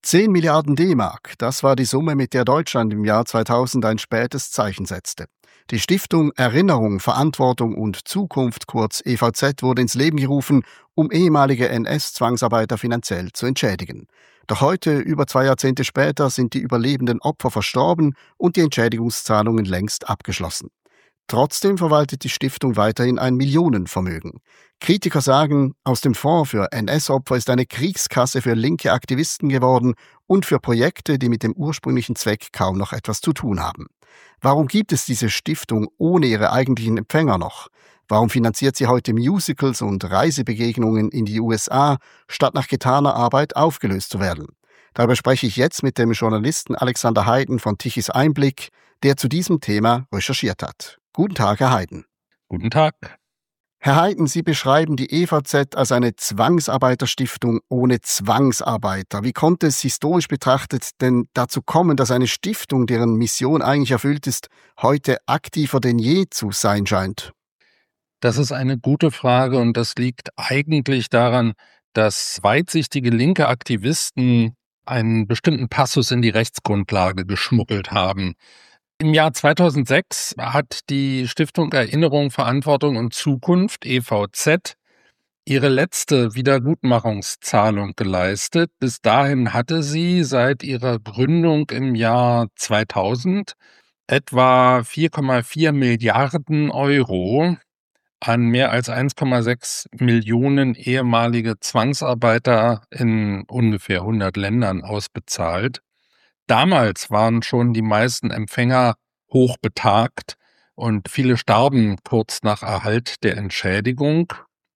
10 Milliarden D-Mark, das war die Summe, mit der Deutschland im Jahr 2000 ein spätes Zeichen setzte. Die Stiftung Erinnerung, Verantwortung und Zukunft, kurz EVZ, wurde ins Leben gerufen, um ehemalige NS-Zwangsarbeiter finanziell zu entschädigen. Doch heute, über 2 Jahrzehnte später, sind die überlebenden Opfer verstorben und die Entschädigungszahlungen längst abgeschlossen. Trotzdem verwaltet die Stiftung weiterhin ein Millionenvermögen. Kritiker sagen, aus dem Fonds für NS-Opfer ist eine Kriegskasse für linke Aktivisten geworden und für Projekte, die mit dem ursprünglichen Zweck kaum noch etwas zu tun haben. Warum gibt es diese Stiftung ohne ihre eigentlichen Empfänger noch? Warum finanziert sie heute Musicals und Reisebegegnungen in die USA, statt nach getaner Arbeit aufgelöst zu werden? Darüber spreche ich jetzt mit dem Journalisten Alexander Heiden von Tichys Einblick, der zu diesem Thema recherchiert hat. Guten Tag, Herr Heiden. Guten Tag. Herr Heiden, Sie beschreiben die EVZ als eine Zwangsarbeiterstiftung ohne Zwangsarbeiter. Wie konnte es historisch betrachtet denn dazu kommen, dass eine Stiftung, deren Mission eigentlich erfüllt ist, heute aktiver denn je zu sein scheint? Das ist eine gute Frage und das liegt eigentlich daran, dass weitsichtige linke Aktivisten einen bestimmten Passus in die Rechtsgrundlage geschmuggelt haben. Im Jahr 2006 hat die Stiftung Erinnerung, Verantwortung und Zukunft, EVZ, ihre letzte Wiedergutmachungszahlung geleistet. Bis dahin hatte sie seit ihrer Gründung im Jahr 2000 etwa 4,4 Milliarden Euro an mehr als 1,6 Millionen ehemalige Zwangsarbeiter in ungefähr 100 Ländern ausbezahlt. Damals waren schon die meisten Empfänger hochbetagt und viele starben kurz nach Erhalt der Entschädigung.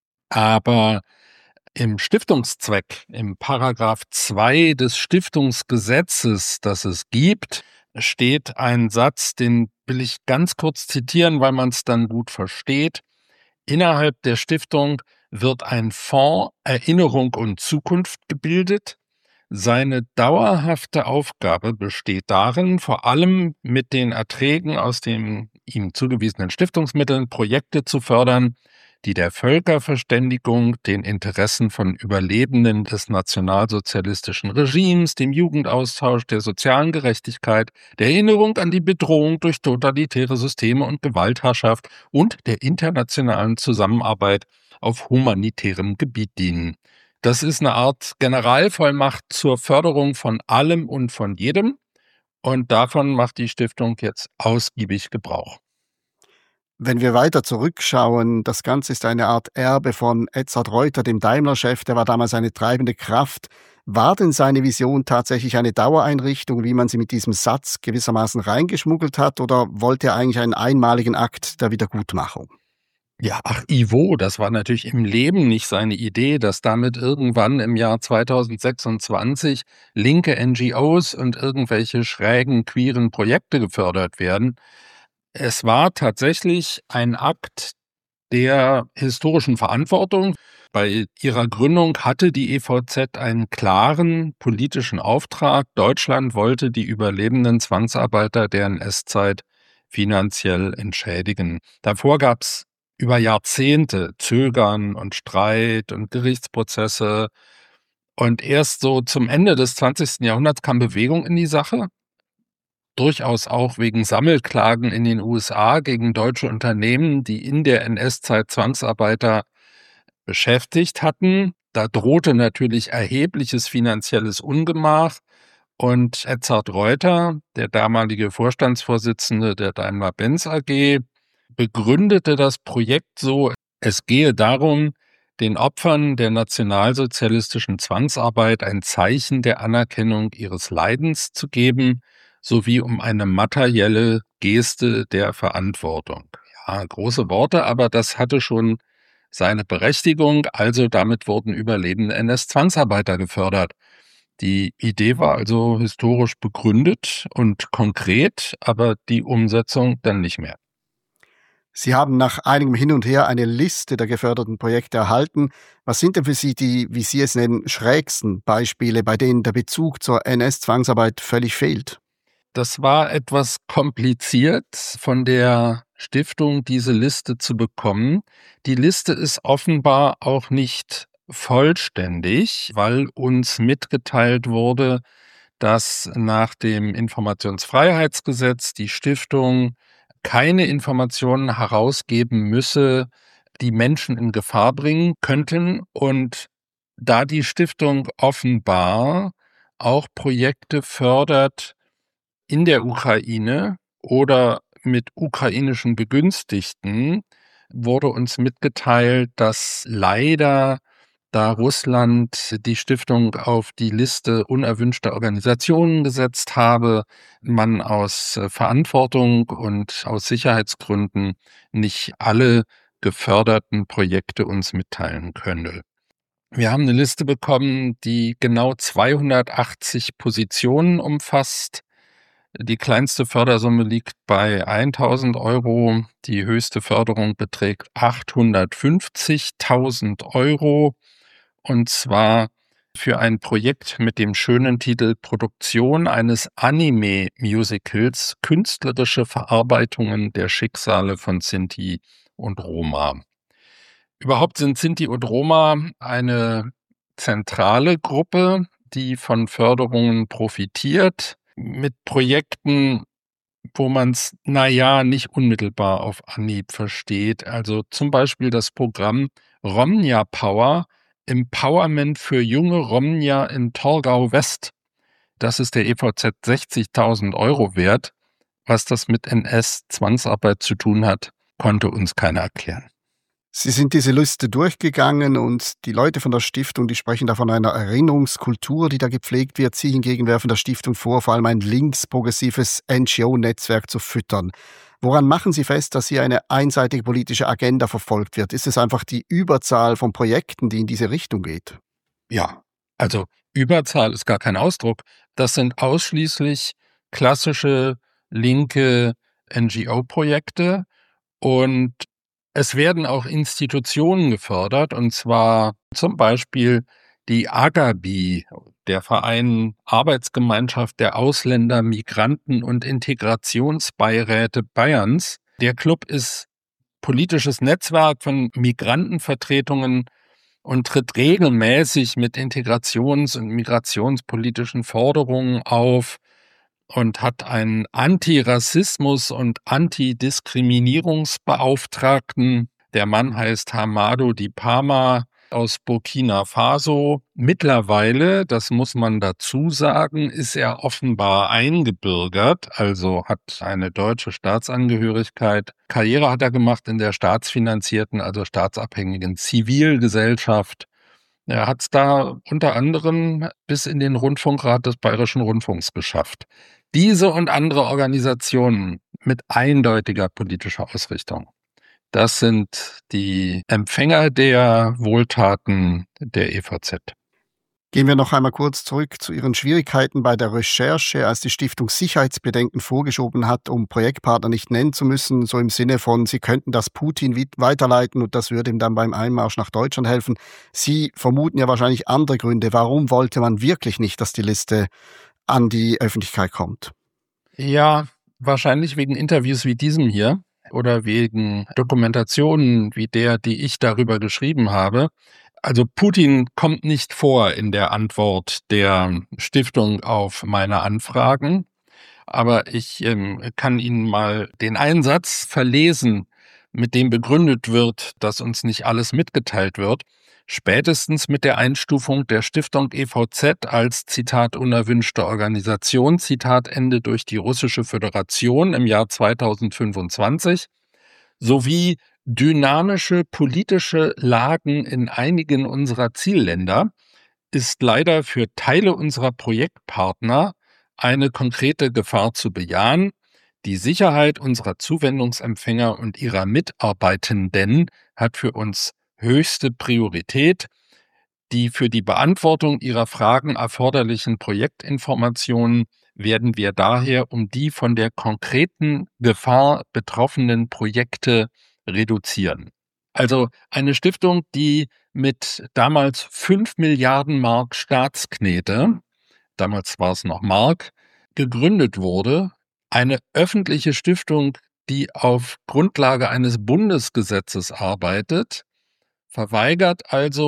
Aber im Stiftungszweck, im Paragraph 2 des Stiftungsgesetzes, das es gibt, steht ein Satz, den will ich ganz kurz zitieren, weil man es dann gut versteht. Innerhalb der Stiftung wird ein Fonds Erinnerung und Zukunft gebildet. Seine dauerhafte Aufgabe besteht darin, vor allem mit den Erträgen aus den ihm zugewiesenen Stiftungsmitteln Projekte zu fördern, die der Völkerverständigung, den Interessen von Überlebenden des nationalsozialistischen Regimes, dem Jugendaustausch, der sozialen Gerechtigkeit, der Erinnerung an die Bedrohung durch totalitäre Systeme und Gewaltherrschaft und der internationalen Zusammenarbeit auf humanitärem Gebiet dienen. Das ist eine Art Generalvollmacht zur Förderung von allem und von jedem. Und davon macht die Stiftung jetzt ausgiebig Gebrauch. Wenn wir weiter zurückschauen, das Ganze ist eine Art Erbe von Edzard Reuter, dem Daimler-Chef, der war damals eine treibende Kraft. War denn seine Vision tatsächlich eine Dauereinrichtung, wie man sie mit diesem Satz gewissermaßen reingeschmuggelt hat, oder wollte er eigentlich einen einmaligen Akt der Wiedergutmachung? Ja, Ivo, das war natürlich im Leben nicht seine Idee, dass damit irgendwann im Jahr 2026 linke NGOs und irgendwelche schrägen, queeren Projekte gefördert werden. Es war tatsächlich ein Akt der historischen Verantwortung. Bei ihrer Gründung hatte die EVZ einen klaren politischen Auftrag. Deutschland wollte die überlebenden Zwangsarbeiter der NS-Zeit finanziell entschädigen. Davor gab es über Jahrzehnte Zögern und Streit und Gerichtsprozesse. Und erst so zum Ende des 20. Jahrhunderts kam Bewegung in die Sache. Durchaus auch wegen Sammelklagen in den USA gegen deutsche Unternehmen, die in der NS-Zeit Zwangsarbeiter beschäftigt hatten. Da drohte natürlich erhebliches finanzielles Ungemach. Und Edzard Reuter, der damalige Vorstandsvorsitzende der Daimler-Benz AG, begründete das Projekt so, es gehe darum, den Opfern der nationalsozialistischen Zwangsarbeit ein Zeichen der Anerkennung ihres Leidens zu geben, sowie um eine materielle Geste der Verantwortung. Ja, große Worte, aber das hatte schon seine Berechtigung, also damit wurden überlebende NS-Zwangsarbeiter gefördert. Die Idee war also historisch begründet und konkret, aber die Umsetzung dann nicht mehr. Sie haben nach einigem Hin und Her eine Liste der geförderten Projekte erhalten. Was sind denn für Sie die, wie Sie es nennen, schrägsten Beispiele, bei denen der Bezug zur NS-Zwangsarbeit völlig fehlt? Das war etwas kompliziert von der Stiftung, diese Liste zu bekommen. Die Liste ist offenbar auch nicht vollständig, weil uns mitgeteilt wurde, dass nach dem Informationsfreiheitsgesetz die Stiftung keine Informationen herausgeben müsse, die Menschen in Gefahr bringen könnten. Und da die Stiftung offenbar auch Projekte fördert in der Ukraine oder mit ukrainischen Begünstigten, wurde uns mitgeteilt, dass leider, da Russland die Stiftung auf die Liste unerwünschter Organisationen gesetzt habe, man aus Verantwortung und aus Sicherheitsgründen nicht alle geförderten Projekte uns mitteilen könne. Wir haben eine Liste bekommen, die genau 280 Positionen umfasst. Die kleinste Fördersumme liegt bei 1.000 Euro. Die höchste Förderung beträgt 850.000 Euro. Und zwar für ein Projekt mit dem schönen Titel Produktion eines Anime-Musicals, künstlerische Verarbeitungen der Schicksale von Sinti und Roma. Überhaupt sind Sinti und Roma eine zentrale Gruppe, die von Förderungen profitiert, mit Projekten, wo man es, nicht unmittelbar auf Anhieb versteht. Also zum Beispiel das Programm Romnia Power, Empowerment für junge Romnia in Torgau West. Das ist der EVZ 60.000 Euro wert. Was das mit NS-Zwangsarbeit zu tun hat, konnte uns keiner erklären. Sie sind diese Liste durchgegangen und die Leute von der Stiftung, die sprechen da von einer Erinnerungskultur, die da gepflegt wird. Sie hingegen werfen der Stiftung vor, vor allem ein linksprogressives NGO-Netzwerk zu füttern. Woran machen Sie fest, dass hier eine einseitige politische Agenda verfolgt wird? Ist es einfach die Überzahl von Projekten, die in diese Richtung geht? Ja, also Überzahl ist gar kein Ausdruck. Das sind ausschließlich klassische linke NGO-Projekte und es werden auch Institutionen gefördert, und zwar zum Beispiel die AGABI, der Verein Arbeitsgemeinschaft der Ausländer, Migranten und Integrationsbeiräte Bayerns. Der Club ist politisches Netzwerk von Migrantenvertretungen und tritt regelmäßig mit integrations- und migrationspolitischen Forderungen auf und hat einen Antirassismus- und Antidiskriminierungsbeauftragten. Der Mann heißt Hamado Dipama aus Burkina Faso. Mittlerweile, das muss man dazu sagen, ist er offenbar eingebürgert, also hat eine deutsche Staatsangehörigkeit. Karriere hat er gemacht in der staatsfinanzierten, also staatsabhängigen Zivilgesellschaft. Er hat es da unter anderem bis in den Rundfunkrat des Bayerischen Rundfunks geschafft. Diese und andere Organisationen mit eindeutiger politischer Ausrichtung, das sind die Empfänger der Wohltaten der EVZ. Gehen wir noch einmal kurz zurück zu Ihren Schwierigkeiten bei der Recherche, als die Stiftung Sicherheitsbedenken vorgeschoben hat, um Projektpartner nicht nennen zu müssen, so im Sinne von, sie könnten das Putin weiterleiten und das würde ihm dann beim Einmarsch nach Deutschland helfen. Sie vermuten ja wahrscheinlich andere Gründe. Warum wollte man wirklich nicht, dass die Liste an die Öffentlichkeit kommt? Ja, wahrscheinlich wegen Interviews wie diesem hier oder wegen Dokumentationen wie der, die ich darüber geschrieben habe. Also Putin kommt nicht vor in der Antwort der Stiftung auf meine Anfragen, aber ich kann Ihnen mal den Einsatz verlesen, mit dem begründet wird, dass uns nicht alles mitgeteilt wird. Spätestens mit der Einstufung der Stiftung EVZ als, Zitat, unerwünschte Organisation, Zitat Ende, durch die Russische Föderation im Jahr 2025 sowie dynamische politische Lagen in einigen unserer Zielländer ist leider für Teile unserer Projektpartner eine konkrete Gefahr zu bejahen. Die Sicherheit unserer Zuwendungsempfänger und ihrer Mitarbeitenden hat für uns höchste Priorität. Die für die Beantwortung Ihrer Fragen erforderlichen Projektinformationen werden wir daher um die von der konkreten Gefahr betroffenen Projekte reduzieren. Also eine Stiftung, die mit damals 5 Milliarden Mark Staatsknete, damals war es noch Mark, gegründet wurde, eine öffentliche Stiftung, die auf Grundlage eines Bundesgesetzes arbeitet, verweigert also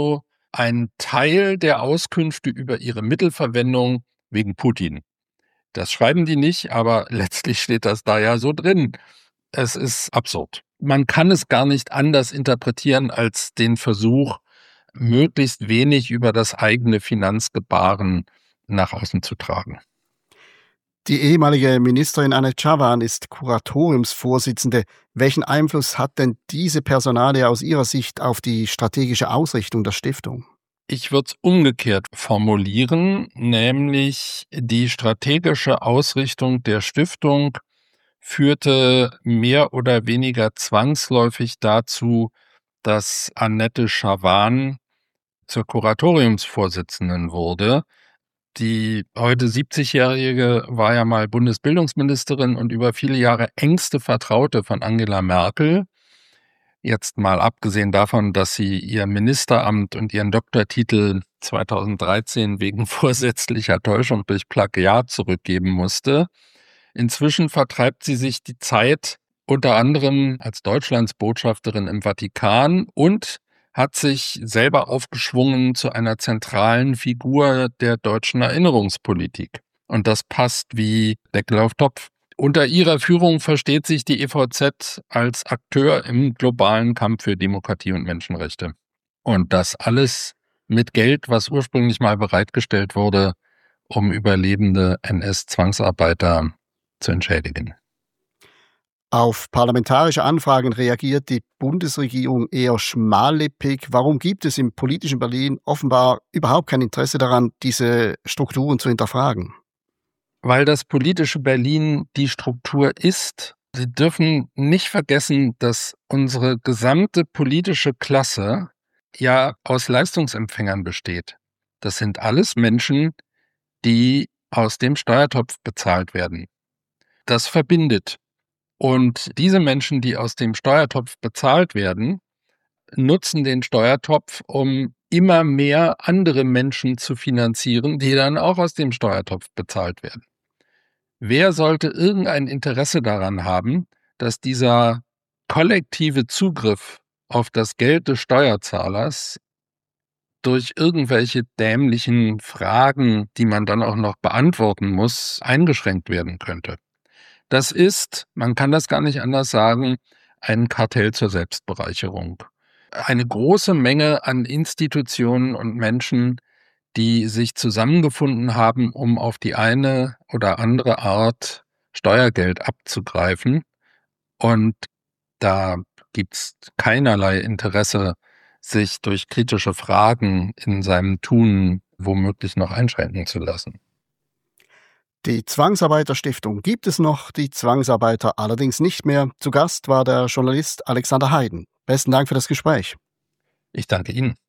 ein Teil der Auskünfte über ihre Mittelverwendung wegen Putin. Das schreiben die nicht, aber letztlich steht das da ja so drin. Es ist absurd. Man kann es gar nicht anders interpretieren als den Versuch, möglichst wenig über das eigene Finanzgebaren nach außen zu tragen. Die ehemalige Ministerin Anne Czavan ist Kuratoriumsvorsitzende. Welchen Einfluss hat denn diese Personalie aus Ihrer Sicht auf die strategische Ausrichtung der Stiftung? Ich würde es umgekehrt formulieren, nämlich die strategische Ausrichtung der Stiftung führte mehr oder weniger zwangsläufig dazu, dass Annette Czavan zur Kuratoriumsvorsitzenden wurde. Die heute 70-Jährige war ja mal Bundesbildungsministerin und über viele Jahre engste Vertraute von Angela Merkel. Jetzt mal abgesehen davon, dass sie ihr Ministeramt und ihren Doktortitel 2013 wegen vorsätzlicher Täuschung durch Plagiat zurückgeben musste. Inzwischen vertreibt sie sich die Zeit unter anderem als Deutschlands Botschafterin im Vatikan und hat sich selber aufgeschwungen zu einer zentralen Figur der deutschen Erinnerungspolitik. Und das passt wie Deckel auf Topf. Unter ihrer Führung versteht sich die EVZ als Akteur im globalen Kampf für Demokratie und Menschenrechte. Und das alles mit Geld, was ursprünglich mal bereitgestellt wurde, um überlebende NS-Zwangsarbeiter zu entschädigen. Auf parlamentarische Anfragen reagiert die Bundesregierung eher schmallippig. Warum gibt es im politischen Berlin offenbar überhaupt kein Interesse daran, diese Strukturen zu hinterfragen? Weil das politische Berlin die Struktur ist. Sie dürfen nicht vergessen, dass unsere gesamte politische Klasse ja aus Leistungsempfängern besteht. Das sind alles Menschen, die aus dem Steuertopf bezahlt werden. Das verbindet. Und diese Menschen, die aus dem Steuertopf bezahlt werden, nutzen den Steuertopf, um immer mehr andere Menschen zu finanzieren, die dann auch aus dem Steuertopf bezahlt werden. Wer sollte irgendein Interesse daran haben, dass dieser kollektive Zugriff auf das Geld des Steuerzahlers durch irgendwelche dämlichen Fragen, die man dann auch noch beantworten muss, eingeschränkt werden könnte? Das ist, man kann das gar nicht anders sagen, ein Kartell zur Selbstbereicherung. Eine große Menge an Institutionen und Menschen, die sich zusammengefunden haben, um auf die eine oder andere Art Steuergeld abzugreifen. Und da gibt's keinerlei Interesse, sich durch kritische Fragen in seinem Tun womöglich noch einschränken zu lassen. Die Zwangsarbeiterstiftung gibt es noch, die Zwangsarbeiter allerdings nicht mehr. Zu Gast war der Journalist Alexander Heiden. Besten Dank für das Gespräch. Ich danke Ihnen.